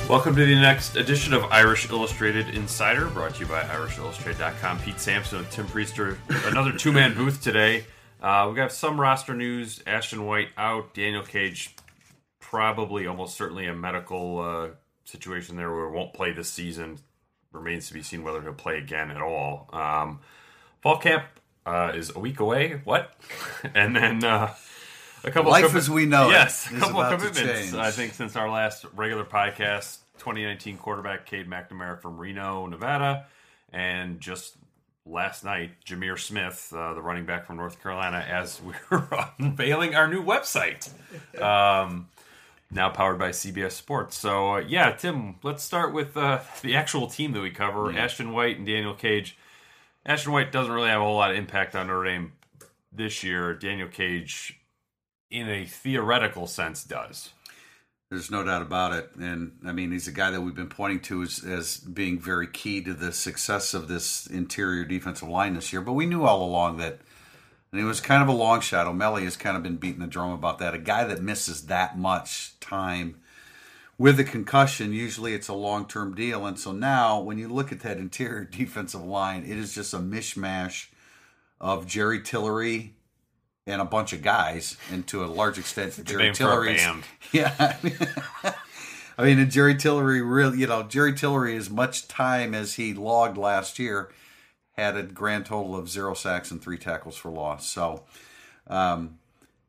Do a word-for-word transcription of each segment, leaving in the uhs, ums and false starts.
Welcome to the next edition of Irish Illustrated Insider, brought to you by Irish Illustrated dot com. Pete Sampson and Tim Priester. Another two-man booth today. Uh, we got some roster news. Ashton White out. Daniel Cage, probably almost certainly a medical uh, situation there where he won't play this season. Remains to be seen whether he'll play again at all. Um, fall camp uh, is a week away. What? And then... Uh, A couple Life of commi- as we know yes, it a couple is of about to commitments. change. I think since our last regular podcast, twenty nineteen quarterback Cade McNamara from Reno, Nevada, and just last night, Jameer Smith, uh, the running back from North Carolina, as we were unveiling our new website, um, now powered by C B S Sports. So, uh, yeah, Tim, let's start with uh, the actual team that we cover, Yeah. Ashton White and Daniel Cage. Ashton White doesn't really have a whole lot of impact on Notre Dame this year. Daniel Cage, in a theoretical sense, does. There's no doubt about it. And, I mean, he's a guy that we've been pointing to as, as being very key to the success of this interior defensive line this year. But we knew all along that, and it was kind of a long shot. O'Malley has kind of been beating the drum about that. A guy that misses that much time with a concussion, usually it's a long-term deal. And so now, when you look at that interior defensive line, it is just a mishmash of Jerry Tillery and a bunch of guys, and to a large extent, Jerry Tillery. Yeah, I mean, I mean, and Jerry Tillery really, you know, Jerry Tillery, as much time as he logged last year, had a grand total of zero sacks and three tackles for loss. So, um,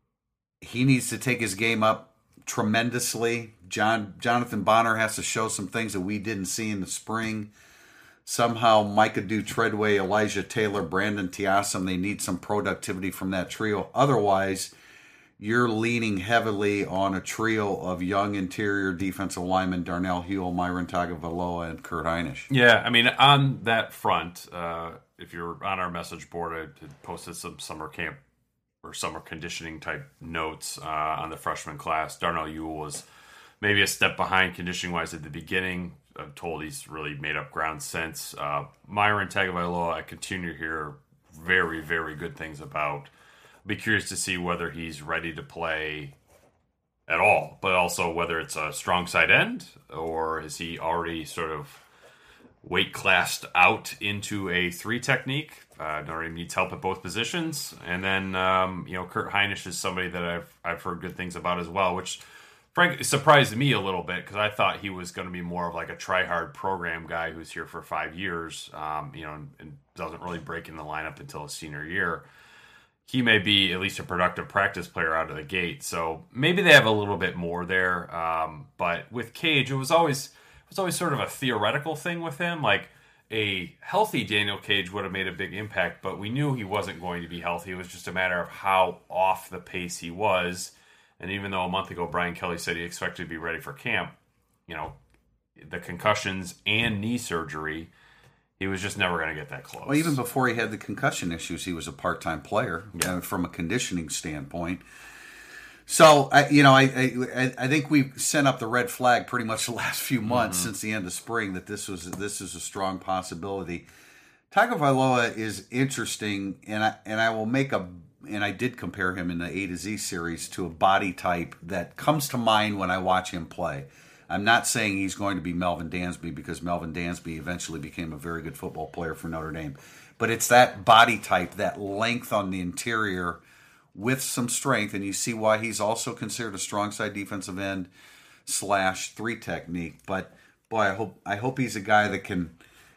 he needs to take his game up tremendously. John Jonathan Bonner has to show some things that we didn't see in the spring. Somehow, Micah Du Treadway, Elijah Taylor, Brandon Tiasam, they need some productivity from that trio. Otherwise, you're leaning heavily on a trio of young interior defensive linemen, Darnell Hewell, Myron Tagovailoa, and Kurt Hinish. Yeah, I mean, on that front, uh, if you're on our message board, I had posted some summer camp or summer conditioning type notes uh, on the freshman class. Darnell Hewell was maybe a step behind conditioning-wise at the beginning. I'm told he's really made up ground since. Uh, Myron Tagovailoa, I continue to hear very, very good things about. I'll be curious to see whether he's ready to play at all, but also whether it's a strong side end or is he already sort of weight classed out into a three technique. Uh, Notre Dame needs help at both positions. And then, um, you know, Kurt Hinish is somebody that I've I've heard good things about as well, which frankly surprised me a little bit because I thought he was going to be more of like a try-hard program guy who's here for five years, um, you know, and, and doesn't really break in the lineup until his senior year. He may be at least a productive practice player out of the gate, so maybe they have a little bit more there. Um, but with Cage, it was always it was always sort of a theoretical thing with him. Like a healthy Daniel Cage would have made a big impact, but we knew he wasn't going to be healthy. It was just a matter of how off the pace he was. And even though a month ago Brian Kelly said he expected to be ready for camp, you know, the concussions and knee surgery, he was just never going to get that close. Well, even before he had the concussion issues, he was a part-time player yeah. uh, from a conditioning standpoint. So, I, you know, I, I I think we've sent up the red flag pretty much the last few months mm-hmm. since the end of spring that this was this is a strong possibility. Tagovailoa is interesting, and I and I will make a. And I did compare him in the A to Z series to a body type that comes to mind when I watch him play. I'm not saying he's going to be Melvin Dansby because Melvin Dansby eventually became a very good football player for Notre Dame. But it's that body type, that length on the interior with some strength. And you see why he's also considered a strong side defensive end slash three technique. But boy, I hope I hope he's a guy that can...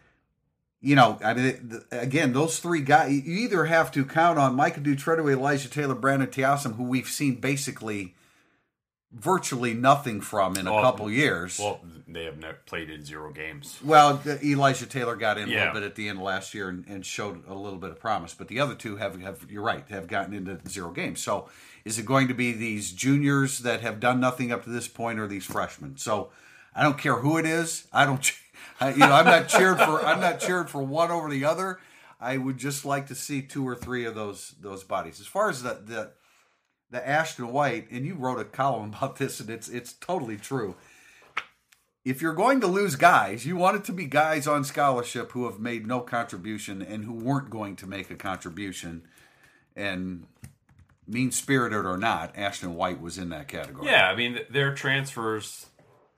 You know, I mean, again, those three guys, you either have to count on Micah Du Treadway, Elijah Taylor, Brandon Tiasam, who we've seen basically virtually nothing from in a well, couple years. Well, they have not played in zero games. Well, Elijah Taylor got in a yeah. little bit at the end of last year and, and showed a little bit of promise. But the other two have, have, you're right, have gotten into zero games. So is it going to be these juniors that have done nothing up to this point or these freshmen? So I don't care who it is. I don't I, you know, I'm not cheered for I'm not cheered for one over the other. I would just like to see two or three of those those bodies. As far as the the, the Ashton White, and you wrote a column about this, and it's it's totally true. If you're going to lose guys, you want it to be guys on scholarship who have made no contribution and who weren't going to make a contribution. And mean-spirited or not, Ashton White was in that category. Yeah, I mean, their transfers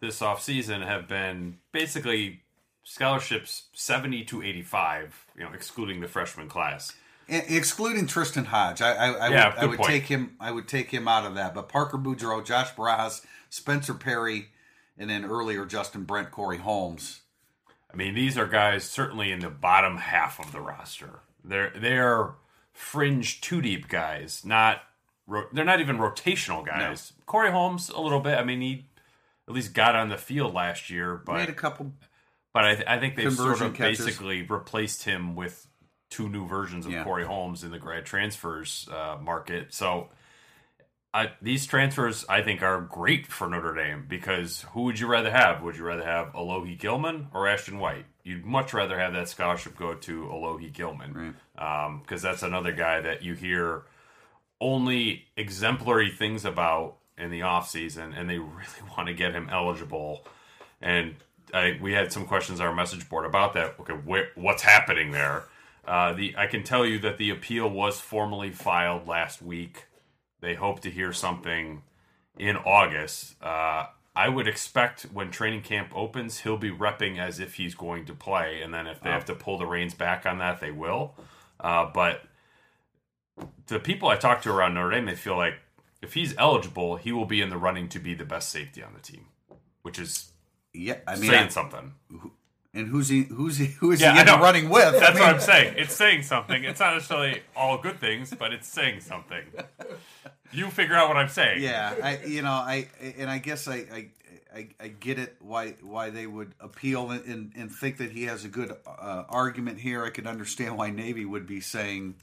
this offseason have been basically scholarships seventy to eighty-five, you know, excluding the freshman class. Excluding Tristan Hodge, I, I, I yeah, would, I would point. take him. I would take him out of that. But Parker Boudreaux, Josh Barajas, Spencer Perry, and then earlier Justin Brent, Corey Holmes. I mean, these are guys certainly in the bottom half of the roster. They're they're fringe two deep guys. Not they're not even rotational guys. No. Corey Holmes a little bit. I mean, he at least got on the field last year, but made a couple. But I, th- I think they've sort of catches. basically replaced him with two new versions of yeah. Corey Holmes in the grad transfers uh, market. So I, these transfers, I think, are great for Notre Dame because who would you rather have? Would you rather have Alohi Gilman or Ashton White? You'd much rather have that scholarship go to Alohi Gilman because um, that's another guy that you hear only exemplary things about in the offseason, and they really want to get him eligible. And I, we had some questions on our message board about that. Okay, wh- what's happening there? Uh, the I can tell you that the appeal was formally filed last week. They hope to hear something in August. Uh, I would expect when training camp opens, he'll be repping as if he's going to play, and then if they oh. have to pull the reins back on that, they will. Uh, but the people I talk to around Notre Dame, they feel like if he's eligible, he will be in the running to be the best safety on the team, which is yeah, I mean, saying I, something. And who's he? Who's he? Who is yeah, he in the running with? That's I mean, what I'm saying. It's saying something. It's not necessarily all good things, but it's saying something. You figure out what I'm saying. Yeah, I, you know, I and I guess I, I, I, I get it why why they would appeal and, and, and think that he has a good uh, argument here. I could understand why Navy would be saying,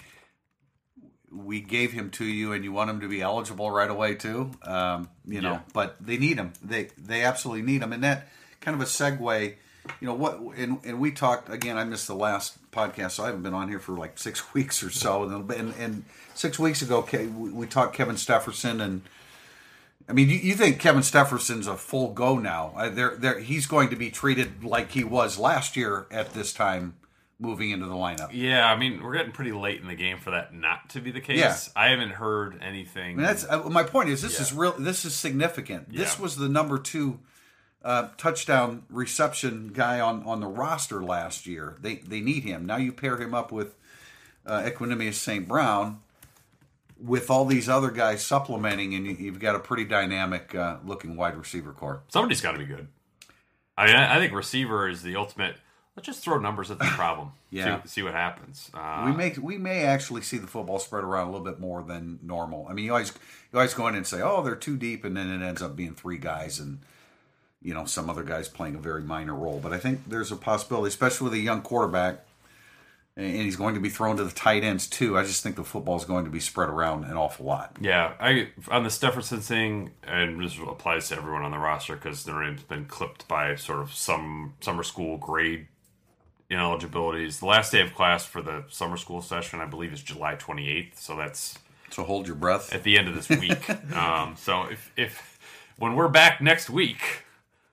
we gave him to you and you want him to be eligible right away too. Um, you know, yeah. But they need him. They they absolutely need him, and that kind of a segue. You know what? And, and we talked again. I missed the last podcast, so I haven't been on here for like six weeks or so. And and, and six weeks ago, we talked Kevin Stepherson, and I mean, you, you think Kevin Stepherson's a full go now? Uh, they're, they're, he's going to be treated like he was last year at this time, moving into the lineup. Yeah, I mean, we're getting pretty late in the game for that not to be the case. Yeah. I haven't heard anything. I mean, that's uh, my point. Is this yeah. is real? This is significant. Yeah. This was the number two. Uh, touchdown reception guy on, on the roster last year. They they need him. Now you pair him up with uh, Equanimeous Saint Brown with all these other guys supplementing, and you, you've got a pretty dynamic uh, looking wide receiver core. Somebody's got to be good. I mean, I think receiver is the ultimate. Let's just throw numbers at the problem. yeah, see, see what happens. Uh, we may we may actually see the football spread around a little bit more than normal. I mean, you always you always go in and say, oh, they're too deep, and then it ends up being three guys and. You know, some other guys playing a very minor role. But I think there's a possibility, especially with a young quarterback, and he's going to be thrown to the tight ends too. I just think the football is going to be spread around an awful lot. Yeah, I on the Stepherson thing, and this applies to everyone on the roster because Notre Dame's been clipped by sort of some summer school grade ineligibilities. The last day of class for the summer school session, I believe, is July twenty-eighth. So that's so hold your breath at the end of this week. um, so if if when we're back next week.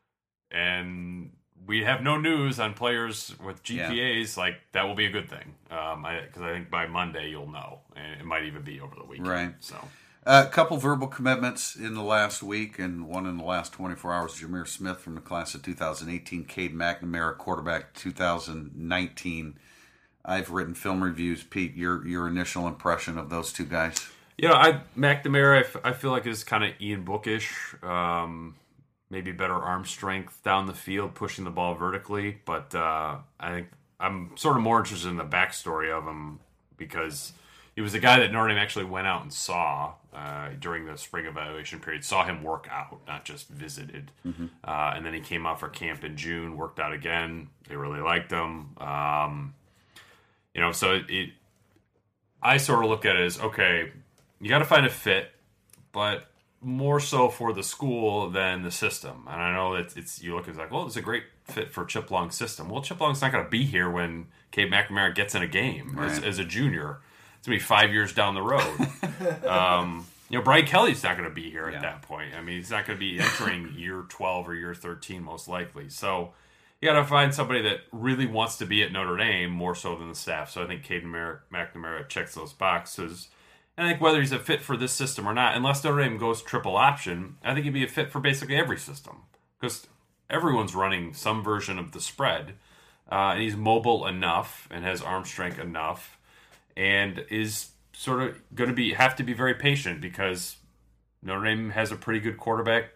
And we have no news on players with G P As, yeah. like, that will be a good thing. Um, because I, I think by Monday you'll know. And it might even be over the weekend. Right. So, a uh, couple verbal commitments in the last week and one in the last twenty-four hours. Jameer Smith from the class of two thousand eighteen. Cade McNamara, quarterback two thousand nineteen. I've written film reviews. Pete, your your initial impression of those two guys? You know, I, McNamara, I, f- I feel like is kind of Ian Bookish. Um... Maybe better arm strength down the field, pushing the ball vertically. But uh, I think I'm sort of more interested in the backstory of him because he was a guy that Notre Dame actually went out and saw uh, during the spring evaluation period. Saw him work out, not just visited. Mm-hmm. Uh, and then he came out for camp in June, worked out again. They really liked him. Um, you know, so it, it. I sort of look at it as, okay, you got to find a fit, but more so for the school than the system. And I know that it's you look at it like, well, it's a great fit for Chip Long's system. Well, Chip Long's not going to be here when Cade McNamara gets in a game right. as, as a junior. It's going to be five years down the road. um, you know, Brian Kelly's not going to be here yeah. at that point. I mean, he's not going to be entering year twelve or year thirteen most likely. So you got to find somebody that really wants to be at Notre Dame more so than the staff. So I think Cade McNamara checks those boxes. And I think whether he's a fit for this system or not, unless Notre Dame goes triple option, I think he'd be a fit for basically every system. because everyone's running some version of the spread, uh, and he's mobile enough and has arm strength enough, and is sort of going to be have to be very patient because Notre Dame has a pretty good quarterback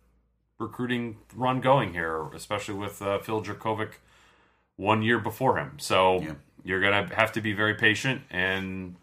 recruiting run going here, especially with uh, Phil Jurkovec one year before him. So yeah. You're going to have to be very patient, and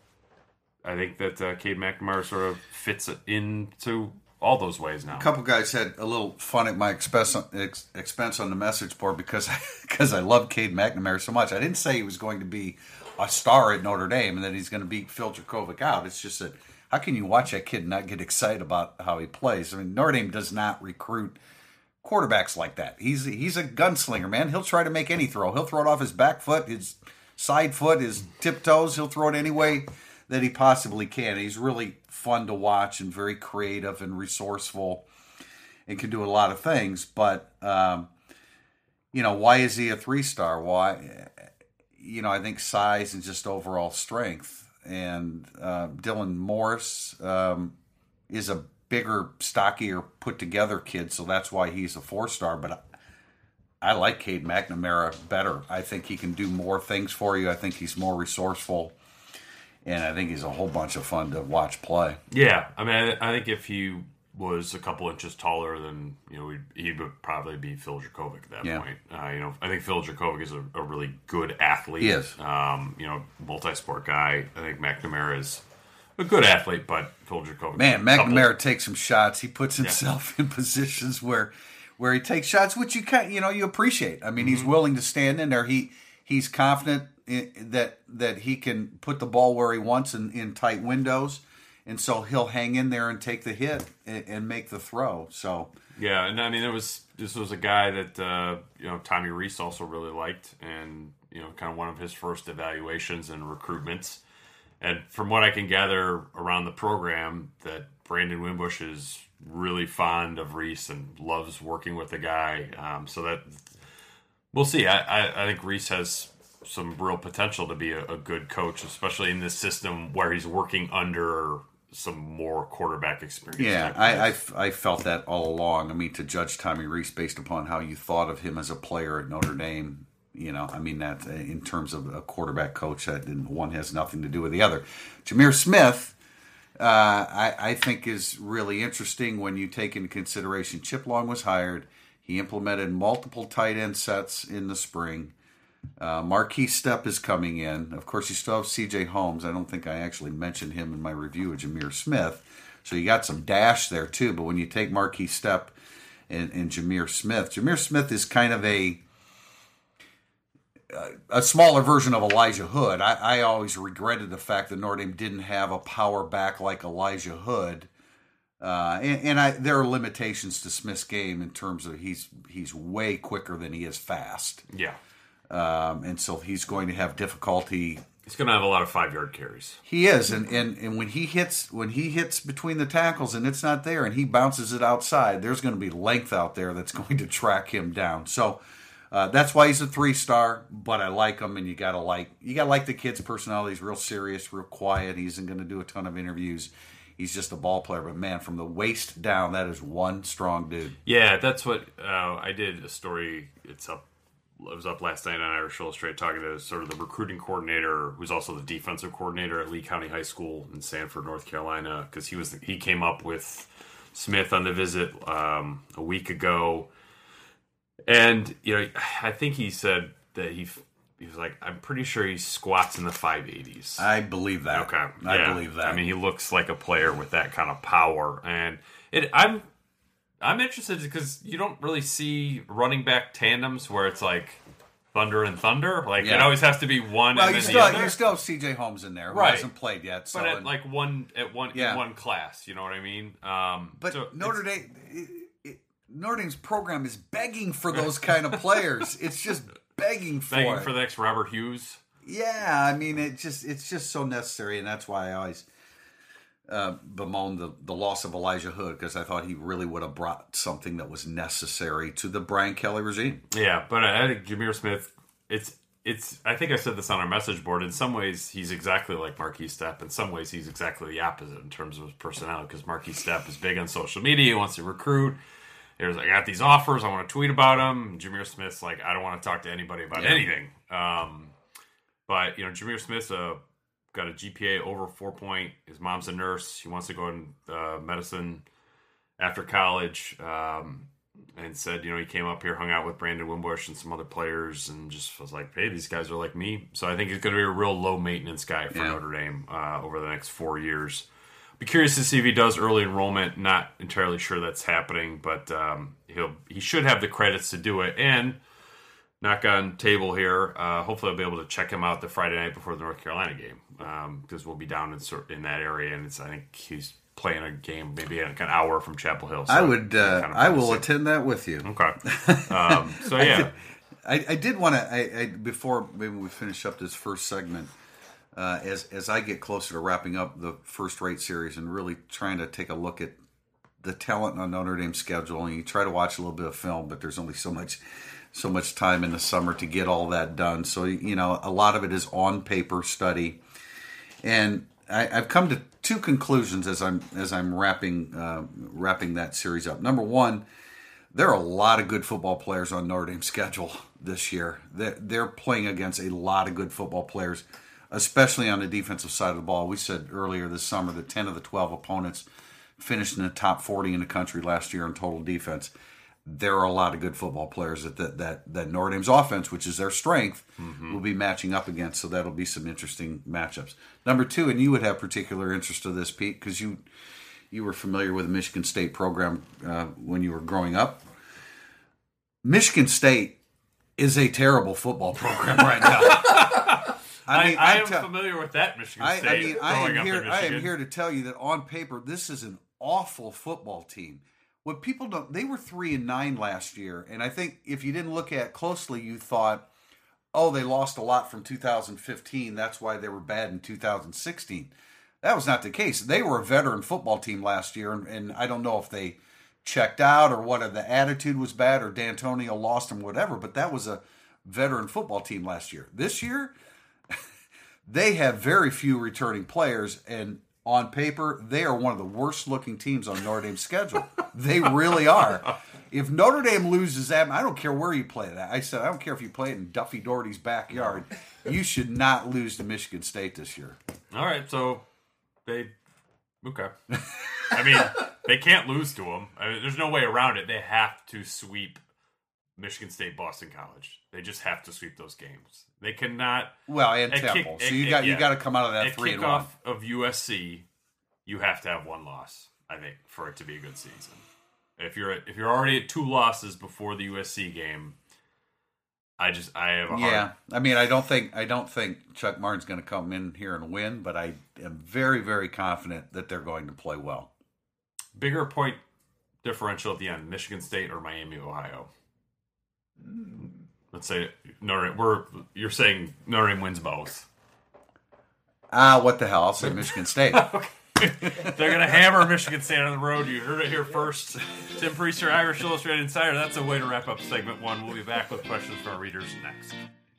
I think that uh, Cade McNamara sort of fits into all those ways now. A couple guys had a little fun at my expense ex, expense on the message board because because I love Cade McNamara so much. I didn't say he was going to be a star at Notre Dame and that he's going to beat Phil Jurkovec out. It's just that how can you watch that kid and not get excited about how he plays? I mean, Notre Dame does not recruit quarterbacks like that. He's he's a gunslinger, man. He'll try to make any throw. He'll throw it off his back foot, his side foot, his tiptoes. He'll throw it any way that he possibly can. He's really fun to watch and very creative and resourceful and can do a lot of things. But, um, you know, why is he a three-star? Why? You know, I think size and just overall strength. And uh, Dylan Morris um, is a bigger, stockier, put-together kid, so that's why he's a four-star. But I, I like Cade McNamara better. I think he can do more things for you. I think he's more resourceful. And I think he's a whole bunch of fun to watch play. Yeah, I mean, I, I think if he was a couple inches taller, then you know he would probably be Phil Jurkovec at that yeah. point. Uh, you know, I think Phil Jurkovec is a, a really good athlete. He is. Um, you know, multi-sport guy. I think McNamara is a good athlete, but Phil Jurkovec. Man, McNamara couple... takes some shots. He puts himself yeah. in positions where where he takes shots, which you can you know you appreciate. I mean, mm-hmm. he's willing to stand in there. He he's confident that that he can put the ball where he wants in, in tight windows, and so he'll hang in there and take the hit and, and make the throw. So yeah, and I mean, it was this was a guy that uh, you know Tommy Rees also really liked, and you know, kind of one of his first evaluations and recruitments. And from what I can gather around the program, that Brandon Wimbush is really fond of Rees and loves working with the guy. Um, so that we'll see. I, I, I think Rees has some real potential to be a, a good coach, especially in this system where he's working under some more quarterback experience. Yeah, I, I, I felt that all along. I mean, to judge Tommy Rees based upon how you thought of him as a player at Notre Dame, you know, I mean, that in terms of a quarterback coach, that one has nothing to do with the other. Jameer Smith, uh, I, I think is really interesting when you take into consideration Chip Long was hired. He implemented multiple tight end sets in the spring. Uh, Marquise Stepp is coming in. Of course, you still have C J Holmes. I don't think I actually mentioned him in my review of Jameer Smith. So you got some dash there, too. But when you take Marquise Stepp and, and Jameer Smith, Jameer Smith is kind of a a smaller version of Elijah Hood. I, I always regretted the fact that Notre Dame didn't have a power back like Elijah Hood. Uh, and and I, there are limitations to Smith's game in terms of he's he's way quicker than he is fast. Yeah. Um, and so he's going to have difficulty. He's going to have a lot of five-yard carries. He is, and, and, and when he hits when he hits between the tackles and it's not there, and he bounces it outside, there's going to be length out there that's going to track him down. So uh, that's why he's a three-star. But I like him, and you gotta like you gotta like the kid's personality. He's real serious, real quiet. He isn't going to do a ton of interviews. He's just a ball player, but man, from the waist down, that is one strong dude. Yeah, that's what uh, I did. A story. It's up. I was up last night on Irish Illustrated talking to sort of the recruiting coordinator, who's also the defensive coordinator at Lee County High School in Sanford, North Carolina, because he was he came up with Smith on the visit um, a week ago, and you know I think he said that he he was like I'm pretty sure he squats in the five eighties. I believe that. Okay, I yeah. believe that. I mean, he looks like a player with that kind of power, and it I'm. I'm interested because you don't really see running back tandems where it's like Thunder and Thunder. Like yeah. it always has to be one. Well, and you then still the other. you still have C J Holmes in there, who right. hasn't played yet. So but at and, like one at one yeah. in one class, you know what I mean? Um, but so Notre Dame, it, it, Notre Dame's program is begging for those kind of players. It's just begging for begging it. for the next Robert Hughes. Yeah, I mean it just it's just so necessary, and that's why I always. Uh, bemoan the, the loss of Elijah Hood because I thought he really would have brought something that was necessary to the Brian Kelly regime. Yeah, but I think Jameer Smith, it's it's. I think I said this on our message board. In some ways, he's exactly like Marquise Stepp. In some ways, he's exactly the opposite in terms of his personality because Marquise Stepp is big on social media. He wants to recruit. He was like, I got these offers. I want to tweet about them. Jameer Smith's like, I don't want to talk to anybody about yeah. anything. Um, but, you know, Jameer Smith's uh, got a G P A over four point. His mom's a nurse. He wants to go in uh, medicine after college. Um, and said, you know, he came up here, hung out with Brandon Wimbush and some other players, and just was like, hey, these guys are like me. So I think he's going to be a real low-maintenance guy for yeah. Notre Dame uh, over the next four years. Be curious to see if he does early enrollment. Not entirely sure that's happening, but um, he'll he should have the credits to do it. And knock on table here, uh, hopefully I'll be able to check him out the Friday night before the North Carolina game because um, we'll be down in, in that area, and it's I think he's playing a game maybe like an hour from Chapel Hill. So I would, uh, kind of I will attend that with you. Okay. Um, so yeah, I did, I, I did want to. I, I before maybe we finish up this first segment. Uh, as as I get closer to wrapping up the first rate series and really trying to take a look at the talent on Notre Dame's schedule, and you try to watch a little bit of film, but there's only so much so much time in the summer to get all that done. So you know, a lot of it is on paper study, and I, I've come to two conclusions as I'm as I'm wrapping uh, wrapping that series up. Number one, there are a lot of good football players on Notre Dame's schedule this year. They're, they're playing against a lot of good football players, especially on the defensive side of the ball. We said earlier this summer that ten of the twelve opponents finished in the top forty in the country last year in total defense. There are a lot of good football players that that that, that Notre Dame's offense, which is their strength, mm-hmm. will be matching up against. So that'll be some interesting matchups. Number two, and you would have particular interest of this, Pete, because you you were familiar with the Michigan State program uh, when you were growing up. Michigan State is a terrible football program right now. I, mean, I, I am t- familiar with that Michigan State. I, I mean, I am here. I am here to tell you that on paper, this is an awful football team. What people don't, they were three and nine last year, and I think if you didn't look at it closely, you thought, oh, they lost a lot from two thousand fifteen. That's why they were bad in two thousand sixteen. That was not the case. They were a veteran football team last year, and, and I don't know if they checked out or what the attitude was bad or D'Antonio lost them, whatever. But that was a veteran football team last year. This year, they have very few returning players, and on paper, they are one of the worst-looking teams on Notre Dame's schedule. They really are. If Notre Dame loses that, I don't care where you play that. I said, I don't care if you play it in Duffy Doherty's backyard. You should not lose to Michigan State this year. All right, so they okay. I mean, they can't lose to them. I mean, there's no way around it. They have to sweep Michigan State, Boston College. They just have to sweep those games. They cannot. Well, and Temple. Kick, so you got yeah. you got to come out of that at three and one. Kickoff of U S C, you have to have one loss. I think for it to be a good season. If you're at, if you're already at two losses before the U S C game, I just I have a hard. Yeah, I mean, I don't think I don't think Chuck Martin's going to come in here and win, but I am very very confident that they're going to play well. Bigger point differential at the end: Michigan State or Miami, Ohio. Let's say Notre Dame, we're you're saying Notre Dame wins both. Ah, what the hell? I'll say Michigan State. Okay. They're going to hammer Michigan State on the road. You heard it here first. Tim Priester, Irish Illustrated Insider. That's a way to wrap up segment one. We'll be back with questions from our readers next.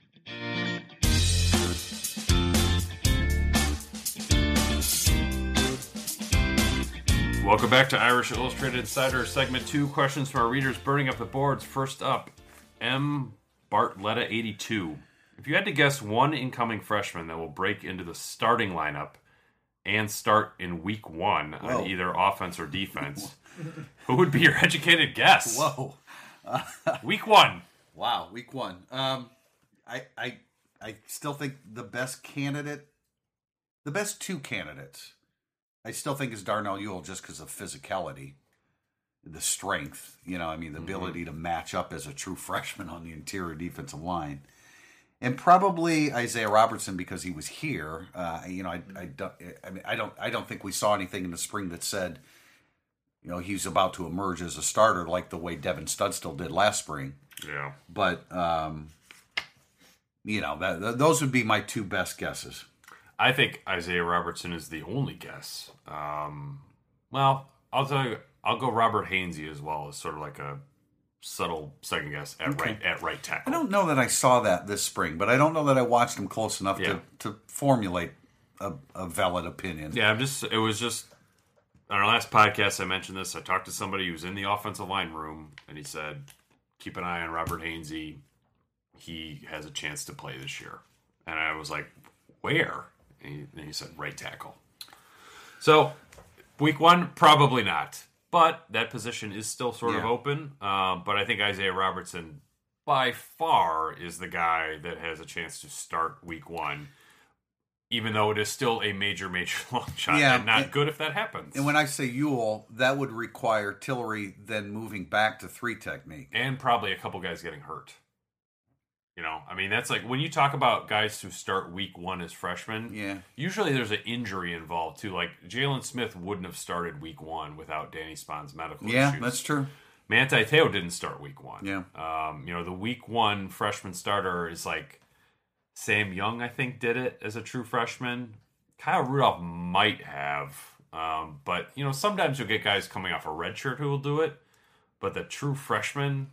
Welcome back to Irish Illustrated Insider, segment two. Questions from our readers burning up the boards. First up, M. Bartletta eighty-two. If you had to guess one incoming freshman that will break into the starting lineup and start in week one Whoa. on either offense or defense, who would be your educated guess? Whoa. Uh, week one. Wow, week one. Um, I, I, I still think the best candidate, the best two candidates, I still think is Darnell Ewell just because of physicality, the strength, you know, I mean, the mm-hmm. ability to match up as a true freshman on the interior defensive line. And probably Isaiah Robertson because he was here. Uh, you know, I, I don't. I mean, I don't. I don't think we saw anything in the spring that said, you know, he's about to emerge as a starter like the way Devin Studstill did last spring. Yeah. But um, you know, that, that those would be my two best guesses. I think Isaiah Robertson is the only guess. Um, well, I'll tell you, I'll go Robert Hainsey as well as sort of like a subtle second guess at okay. right at right tackle. I don't know that I saw that this spring, but I don't know that I watched him close enough yeah. to, to formulate a, a valid opinion. Yeah, I'm just it was just on our last podcast, I mentioned this. I talked to somebody who's in the offensive line room, and he said, keep an eye on Robert Hainsey. He has a chance to play this year. And I was like, where? And he, and he said, right tackle. So, week one, probably not. But that position is still sort yeah. of open. Um, but I think Isaiah Robertson, by far, is the guy that has a chance to start week one. Even though it is still a major, major long shot, yeah, and not and, good if that happens. And when I say Ewell, that would require Tillery then moving back to three technique. And probably a couple guys getting hurt. You know, I mean, that's like, when you talk about guys who start week one as freshmen, yeah. usually there's an injury involved, too. Like, Jalen Smith wouldn't have started week one without Danny Spahn's medical yeah, issues. Yeah, that's true. Manti Te'o didn't start week one. Yeah. Um, you know, the week one freshman starter is like, Sam Young, I think, did it as a true freshman. Kyle Rudolph might have. Um, but, you know, sometimes you'll get guys coming off a red shirt who will do it. But the true freshman...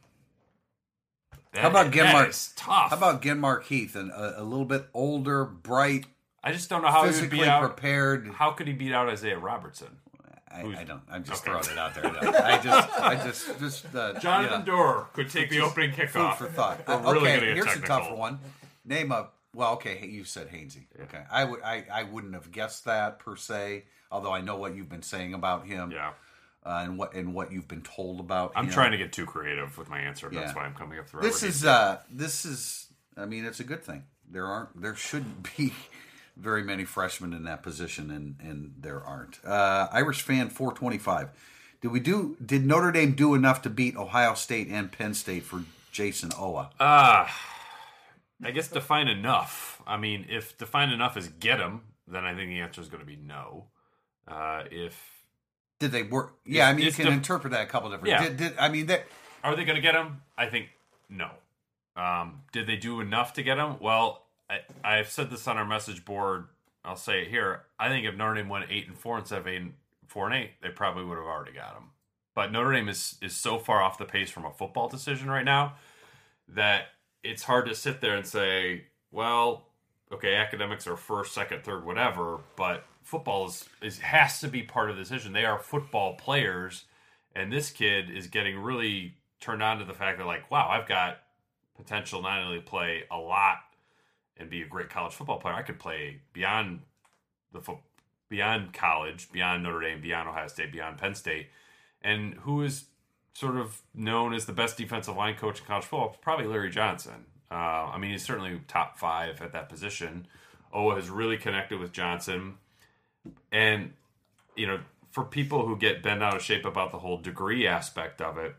That, how about Genmark? Is tough. How about Genmark Heath, and a, a little bit older, bright, I just don't know how he would beat out. Prepared. How could he beat out Isaiah Robertson? I, I don't. I'm just okay. throwing it out there. I just, I just, just. Uh, Jonathan yeah. Dorr could take the opening kickoff. Food for thought. We're Uh, really okay, gonna get here's technical. a tougher one. Name a. Well, okay, you said Hainsey. Yeah. Okay, I would. I, I wouldn't have guessed that per se. Although I know what you've been saying about him. Yeah. Uh, and what and what you've been told about I'm him. trying to get too creative with my answer. Yeah. That's why I'm coming up through. This is. Uh, this is. I mean, it's a good thing. There aren't. There shouldn't be very many freshmen in that position, and and there aren't. Uh, Irish fan four twenty-five. Did we do? Did Notre Dame do enough to beat Ohio State and Penn State for Jason Owa? Ah, uh, I guess define enough. I mean, if define enough is get him, then I think the answer is going to be no. Uh, if did they work? Yeah, I mean, you can def- interpret that a couple different. Yeah. Did, did I mean that? Are they going to get him? I think no. Um, did they do enough to get him? Well, I, I've said this on our message board. I'll say it here. I think if Notre Dame went eight and four instead of eight and four and eight, they probably would have already got him. But Notre Dame is is so far off the pace from a football decision right now that it's hard to sit there and say, well, okay, academics are first, second, third, whatever, but football is, is has to be part of the decision. They are football players, and this kid is getting really turned on to the fact that, like, wow, I've got potential not only to play a lot and be a great college football player, I could play beyond the fo- beyond college, beyond Notre Dame, beyond Ohio State, beyond Penn State. And who is sort of known as the best defensive line coach in college football? Probably Larry Johnson. Uh, I mean, he's certainly top five at that position. Owa has really connected with Johnson. And, you know, for people who get bent out of shape about the whole degree aspect of it,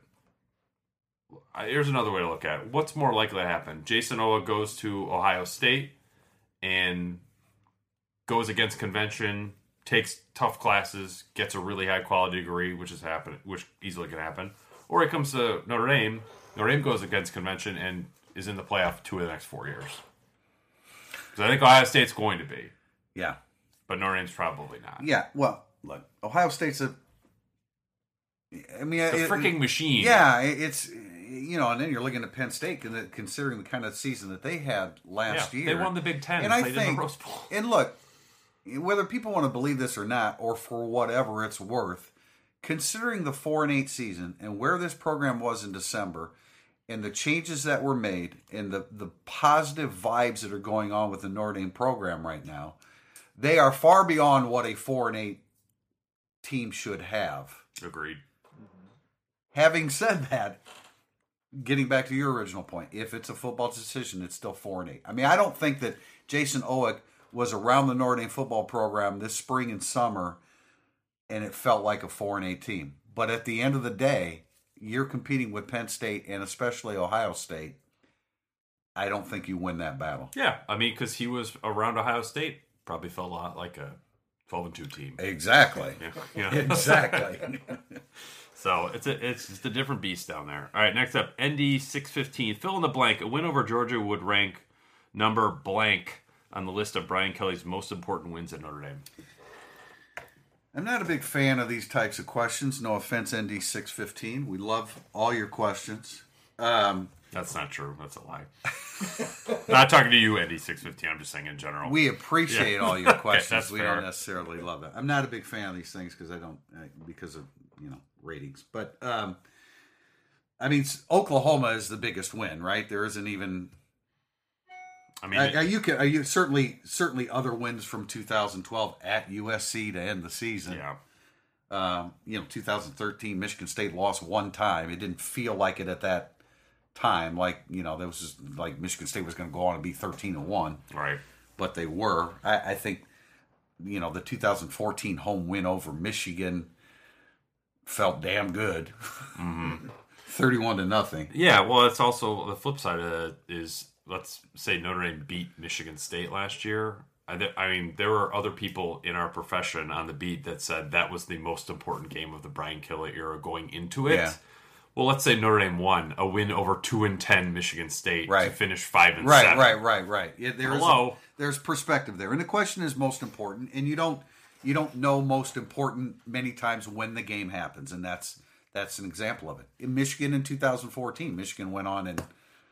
here's another way to look at it. What's more likely to happen? Jason Owa goes to Ohio State and goes against convention, takes tough classes, gets a really high quality degree, which is happen, which easily can happen. Or he comes to Notre Dame. Notre Dame goes against convention and is in the playoff two of the next four years. So I think Ohio State's going to be. Yeah. But Notre Dame's probably not. Yeah. Well, look, Ohio State's a. I mean, it's a it, freaking machine. Yeah, it's you know, and then you're looking at Penn State, considering the kind of season that they had last yeah, year. They won the Big Ten and and I played think, in the Rose Bowl. And look, whether people want to believe this or not, or for whatever it's worth, considering the four and eight season and where this program was in December, and the changes that were made, and the the positive vibes that are going on with the Notre Dame program right now, they are far beyond what a four and eight team should have. Agreed. Having said that, getting back to your original point, if it's a football decision, it's still four and eight. I mean, I don't think that Jason Owa was around the Notre Dame football program this spring and summer, and it felt like a four and eight team. But at the end of the day, you're competing with Penn State and especially Ohio State. I don't think you win that battle. Yeah, I mean, because he was around Ohio State, probably felt a lot like a twelve and two team. Exactly. Yeah. Yeah. Exactly. So it's a it's just a different beast down there. All right, next up, N D six fifteen. Fill in the blank. A win over Georgia would rank number blank on the list of Brian Kelly's most important wins at Notre Dame. I'm not a big fan of these types of questions. No offense, N D six fifteen. We love all your questions. Um, That's not true. That's a lie. Not talking to you, Andy six fifteen. I'm just saying in general. We appreciate yeah. all your questions. Okay, we fair. don't necessarily love it. I'm not a big fan of these things because I don't uh, because of you know ratings. But um, I mean, Oklahoma is the biggest win, right? There isn't even. I mean, are, are you are you certainly certainly other wins from two thousand twelve at U S C to end the season. Yeah. Um, you know, two thousand thirteen, Michigan State lost one time. It didn't feel like it at that time. Like, you know, that was just like Michigan State was going to go on and be thirteen and one. Right. But they were. I, I think, you know, the two thousand fourteen home win over Michigan felt damn good. Mm-hmm. thirty-one to nothing. Yeah, well, it's also the flip side of it is, let's say Notre Dame beat Michigan State last year. I, th- I mean, there were other people in our profession on the beat that said that was the most important game of the Brian Kelly era going into it. Yeah. Well, let's say Notre Dame won a win over two and ten Michigan State right. to finish five and right, seven. Right, right, right, right. Yeah, there Hello. Is a, there's perspective there, and the question is most important, and you don't you don't know most important many times when the game happens, and that's that's an example of it. In Michigan in two thousand fourteen, Michigan went on and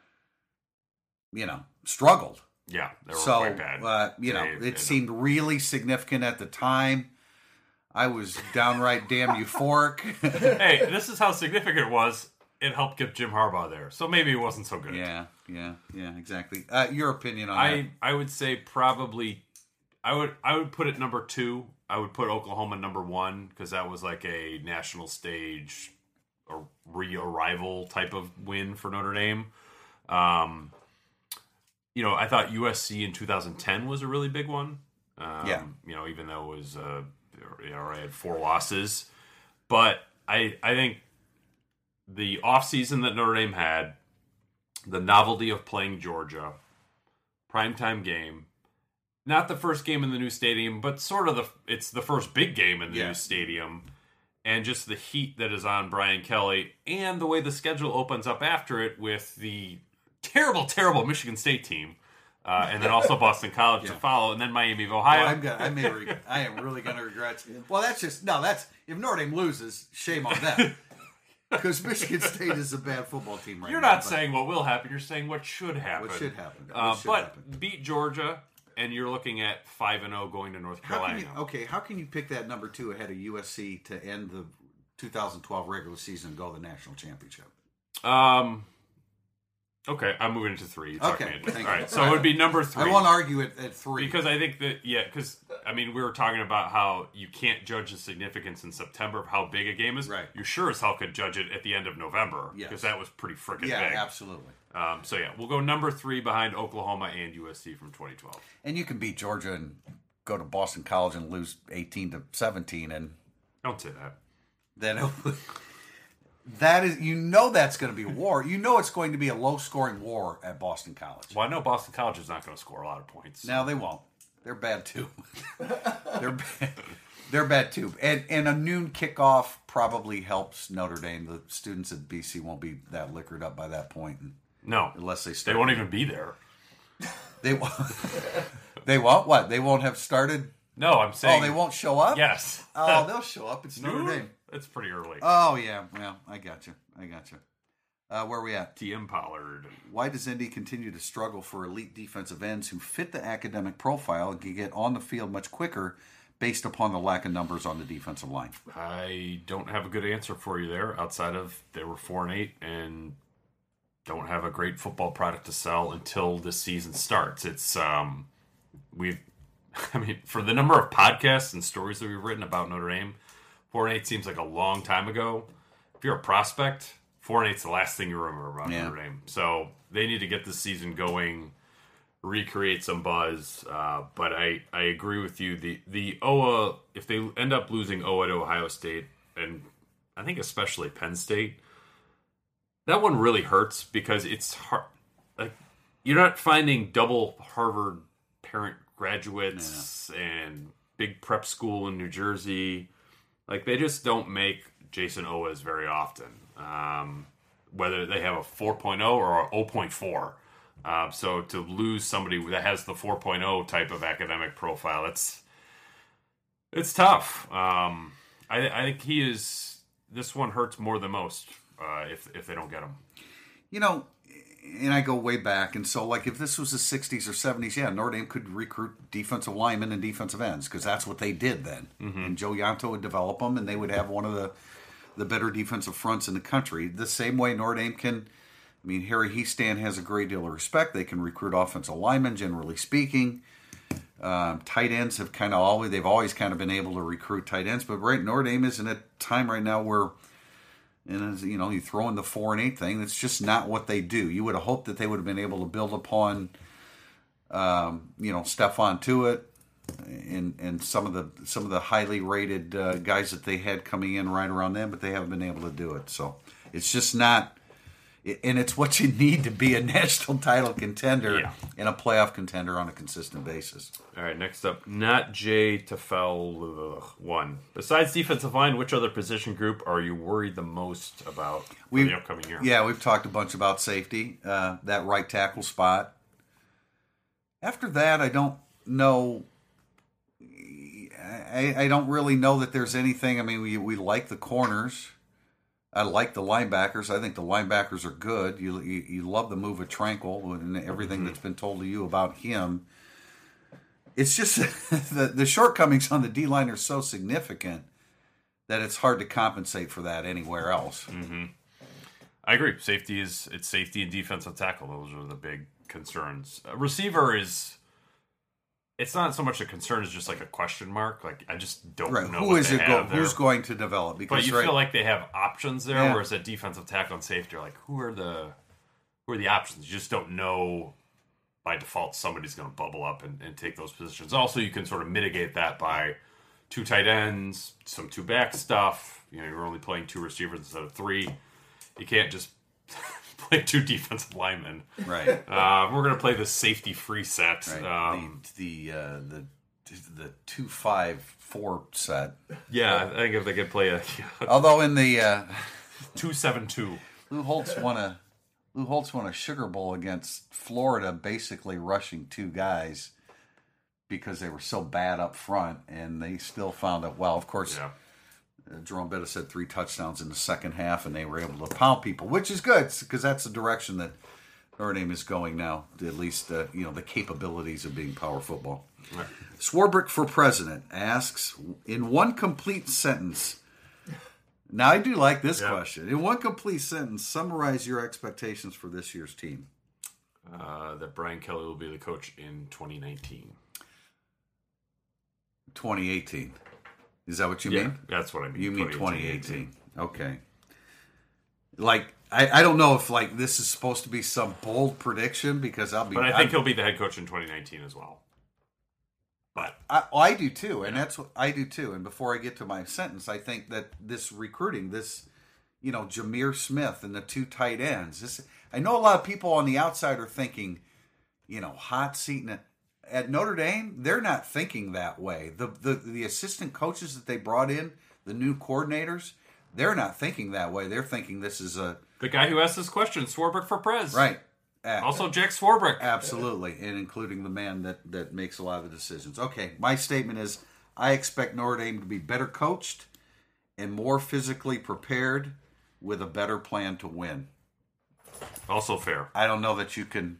you know struggled. Yeah, they were so, quite bad. Uh, you know, they, it seemed really significant at the time. I was downright damn euphoric. Hey, this is how significant it was. It helped get Jim Harbaugh there, so maybe it wasn't so good. Yeah, yeah, yeah, exactly. Uh, your opinion on I, that? I would say probably, I would I would put it number two. I would put Oklahoma number one because that was like a national stage, a re-arrival type of win for Notre Dame. Um, you know, I thought U S C in two thousand ten was a really big one. Um, yeah. You know, even though it was, uh, you know, I had four losses. But I I think the offseason that Notre Dame had, the novelty of playing Georgia, primetime game, not the first game in the new stadium, but sort of the, it's the first big game in the yeah. new stadium. And just the heat that is on Brian Kelly and the way the schedule opens up after it with the terrible, terrible Michigan State team, uh, and then also Boston College yeah. to follow, and then Miami of Ohio. Well, I'm gonna, I may, re- I am really going to regret. Well, that's just no. That's if Notre Dame loses, shame on them, because Michigan State is a bad football team right you're now. You're not saying what will happen. You're saying what should happen. What should happen? What uh, should but happen. beat Georgia, and you're looking at five and zero going to North Carolina. How can you, okay, how can you pick that number two ahead of U S C to end the two thousand twelve regular season and go to the national championship? Um. Okay, I'm moving into three. You okay, me into. Thank all you. right. So it would be number three. I won't argue it at three because I think that yeah, because I mean we were talking about how you can't judge the significance in September of how big a game is. Right. You sure as hell could judge it at the end of November because yes. that was pretty freaking yeah, big. Yeah, absolutely. Um, so yeah, we'll go number three behind Oklahoma and U S C from twenty twelve. And you can beat Georgia and go to Boston College and lose eighteen to seventeen, and don't say that. Then. That is, you know, that's going to be a war. You know, it's going to be a low-scoring war at Boston College. Well, I know Boston College is not going to score a lot of points. No, they won't. They're bad too. they're bad. They're bad too. And and a noon kickoff probably helps Notre Dame. The students at B C won't be that liquored up by that point. No, unless they start. They won't even be there. They won't. They won't. What? They won't have started. No, I'm saying. Oh, they won't show up. Yes. Oh, they'll show up. It's Notre Dame. It's pretty early. Oh, yeah. Well, I got you. I got you. Uh, where are we at? T M Pollard. Why does Indy continue to struggle for elite defensive ends who fit the academic profile and can get on the field much quicker based upon the lack of numbers on the defensive line? I don't have a good answer for you there outside of they were four and eight and don't have a great football product to sell until the season starts. It's, um, we've, I mean, for the number of podcasts and stories that we've written about Notre Dame, four and eight seems like a long time ago. If you're a prospect, four and eight's the last thing you remember about yeah. Notre Dame. So they need to get this season going, recreate some buzz. Uh, but I, I agree with you. The the O A, if they end up losing O A to Ohio State, and I think especially Penn State, that one really hurts because it's hard. Like, you're not finding double Harvard parent graduates yeah. and big prep school in New Jersey. Like, they just don't make Jason Owas very often, um, whether they have a four point oh or a zero point four. Uh, so to lose somebody that has the four point oh type of academic profile, it's it's tough. Um, I, I think he is. This one hurts more than most uh, if if they don't get him. You know, and I go way back, and so like if this was the sixties or seventies, yeah, Notre Dame could recruit defensive linemen and defensive ends because that's what they did then. Mm-hmm. And Joe Yanto would develop them, and they would have one of the the better defensive fronts in the country. The same way Notre Dame can. I mean, Harry Hiestand has a great deal of respect. They can recruit offensive linemen, generally speaking. Um, tight ends have kind of always they've always kind of been able to recruit tight ends, but right Notre Dame is in a time right now where. And as you know, you throw in the four and eight thing. That's just not what they do. You would have hoped that they would have been able to build upon, um, you know, Stephon Tuitt and and some of the some of the highly rated uh, guys that they had coming in right around them, but they haven't been able to do it. So it's just not. And it's what you need to be a national title contender yeah. and a playoff contender on a consistent basis. All right, next up, Not J Tefel one. Besides defensive line, which other position group are you worried the most about for we, the upcoming year? Yeah, we've talked a bunch about safety, uh, that right tackle spot. After that, I don't know. I, I don't really know that there's anything. I mean, we we like the corners. I like the linebackers. I think the linebackers are good. You you, you love the move of Tranquil and everything mm-hmm. that's been told to you about him. It's just the the shortcomings on the D-line are so significant that it's hard to compensate for that anywhere else. Mm-hmm. I agree. Safety is it's safety and defensive tackle. Those are the big concerns. A receiver is. It's not so much a concern as just like a question mark. Like I just don't right. know who what is they it. have Go, there. Who's going to develop? Because but you right, feel like they have options there, yeah. whereas at defensive tackle and safety, you're like, who are the who are the options? You just don't know. By default, somebody's going to bubble up and, and take those positions. Also, you can sort of mitigate that by two tight ends, some two back stuff. You know, you're only playing two receivers instead of three. You can't just play two defensive linemen. Right. Uh, we're going to play the safety free set. Right. Um, the the uh, the the two five four set. yeah, I think if they could play a although in the uh, two seven two, Lou Holtz won a Lou Holtz won a Sugar Bowl against Florida, basically rushing two guys because they were so bad up front, and they still found it. Well, of course. Yeah. Jerome Bettis had three touchdowns in the second half, and they were able to pound people, which is good because that's the direction that Notre Dame is going now. At least, uh, you know, the capabilities of being power football. Right. Swarbrick for president asks in one complete sentence. Now, I do like this yeah. question. In one complete sentence, summarize your expectations for this year's team. Uh, that Brian Kelly will be the coach in twenty nineteen. twenty eighteen. Is that what you yeah, mean? That's what I mean. You mean twenty eighteen. Okay. Like, I, I don't know if, like, this is supposed to be some bold prediction because I'll be... But I think I'm, he'll be the head coach in twenty nineteen as well. But I, I do too, and yeah. that's what I do too. And before I get to my sentence, I think that this recruiting, this, you know, Jameer Smith and the two tight ends, this, I know a lot of people on the outside are thinking, you know, hot seat in it. At Notre Dame, they're not thinking that way. The, the the assistant coaches that they brought in, the new coordinators, they're not thinking that way. They're thinking this is a... The guy who asked this question, Swarbrick for Prez. Right. Uh, also Jack Swarbrick. Absolutely, and including the man that, that makes a lot of the decisions. Okay, my statement is I expect Notre Dame to be better coached and more physically prepared with a better plan to win. Also fair. I don't know that you can...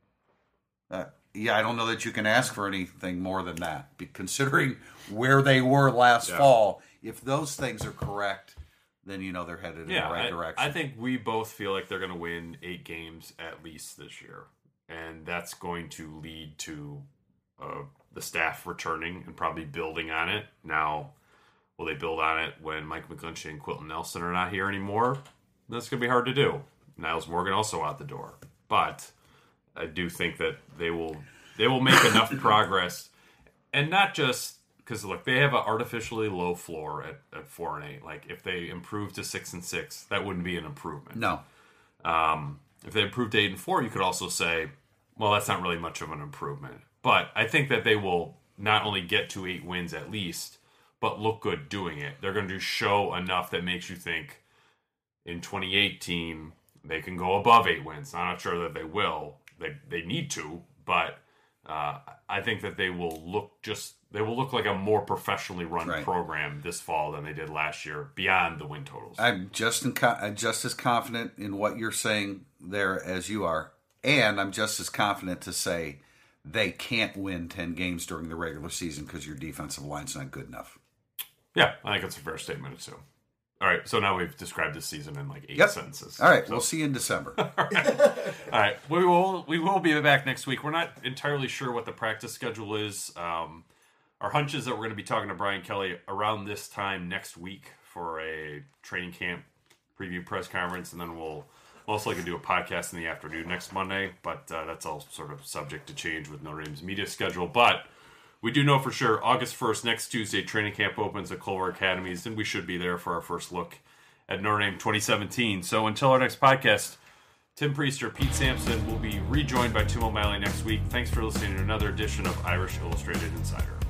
Uh, Yeah, I don't know that you can ask for anything more than that. Considering where they were last yeah. fall, if those things are correct, then you know they're headed yeah, in the right I, direction. I think we both feel like they're going to win eight games at least this year. And that's going to lead to uh, the staff returning and probably building on it. Now, will they build on it when Mike McGlinchey and Quilton Nelson are not here anymore? That's going to be hard to do. Niles Morgan also out the door. But... I do think that they will they will make enough progress, and not just because look, they have an artificially low floor at, at four and eight. Like if they improve to six and six, that wouldn't be an improvement. No. Um, if they improved to eight and four, you could also say, well, that's not really much of an improvement. But I think that they will not only get to eight wins at least, but look good doing it. They're going to show enough that makes you think in twenty eighteen they can go above eight wins. I'm not sure that they will. They they need to, but uh, I think that they will look just they will look like a more professionally run right. program this fall than they did last year, beyond the win totals. I'm just in, I'm just as confident in what you're saying there as you are. And I'm just as confident to say they can't win ten games during the regular season because your defensive line's not good enough. Yeah, I think that's a fair statement too. All right, so now we've described this season in like eight yep. sentences. All right, so. We'll see you in December. All right, all right. We will we will be back next week. We're not entirely sure what the practice schedule is. Um, our hunch is that we're going to be talking to Brian Kelly around this time next week for a training camp preview press conference, and then we'll most likely do a podcast in the afternoon next Monday. But uh, that's all sort of subject to change with Notre Dame's media schedule. But we do know for sure August first, next Tuesday, training camp opens at Culver Academies, and we should be there for our first look at Notre Dame twenty seventeen. So until our next podcast, Tim Priester, Pete Sampson will be rejoined by Tim O'Malley next week. Thanks for listening to another edition of Irish Illustrated Insider.